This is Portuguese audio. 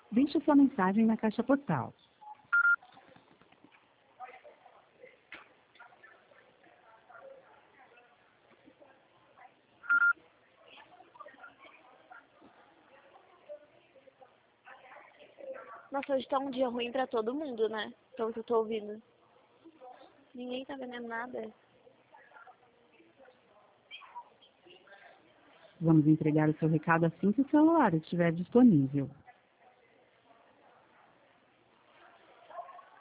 Deixe sua mensagem na caixa postal. Nossa, hoje tá um dia ruim pra todo mundo, né? Pelo que eu tô ouvindo. Ninguém tá vendendo nada. Vamos entregar o seu recado assim que o celular estiver disponível.